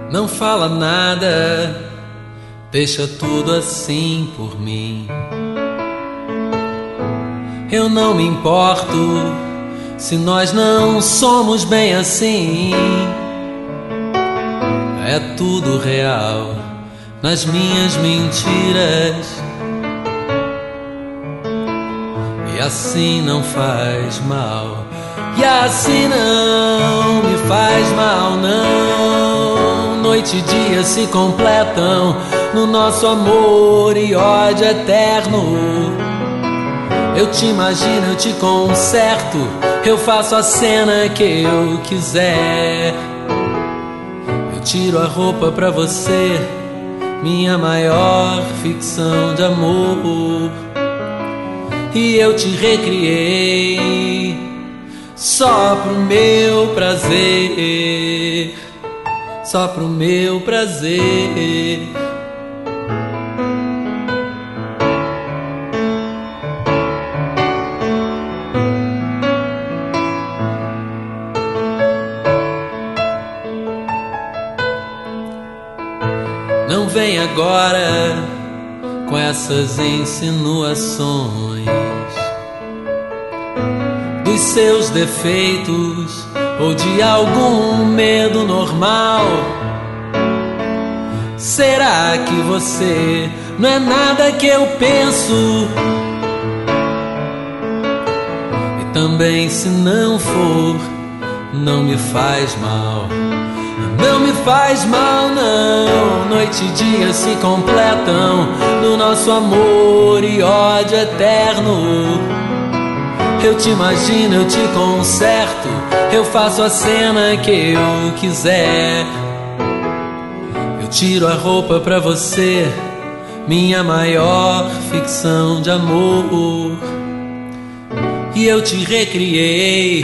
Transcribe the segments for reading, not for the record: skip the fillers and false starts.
Não fala nada, deixa tudo assim por mim. Eu não me importo se nós não somos bem assim. É tudo real nas minhas mentiras, e assim não faz mal, e assim não me faz mal, não. Noite e dia se completam no nosso amor e ódio eterno. Eu te imagino, eu te conserto, eu faço a cena que eu quiser. Eu tiro a roupa pra você, minha maior ficção de amor. E eu te recriei só pro meu prazer, só pro meu prazer. Não vem agora com essas insinuações dos seus defeitos ou de algum medo normal. Será que você não é nada que eu penso? E também, se não for, não me faz mal. Não me faz mal, não. Noite e dia se completam no nosso amor e ódio eterno. Eu te imagino, eu te conserto, eu faço a cena que eu quiser. Eu tiro a roupa pra você, minha maior ficção de amor. E eu te recriei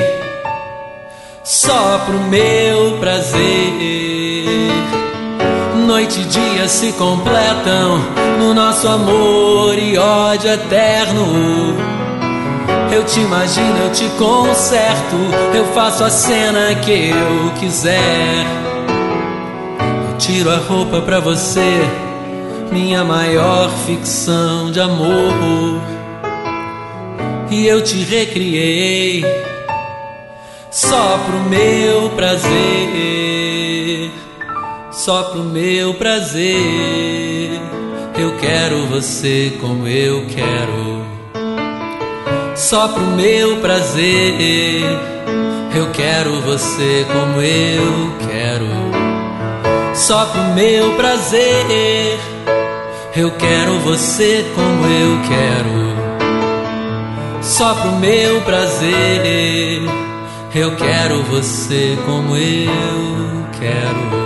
só pro meu prazer. Noite e dia se completam no nosso amor e ódio eterno. Eu te imagino, eu te conserto, eu faço a cena que eu quiser. Eu tiro a roupa pra você, minha maior ficção de amor. E eu te recriei só pro meu prazer, só pro meu prazer. Eu quero você como eu quero, só pro meu prazer. Eu quero você como eu quero, só pro meu prazer. Eu quero você como eu quero, só pro meu prazer. Eu quero você como eu quero.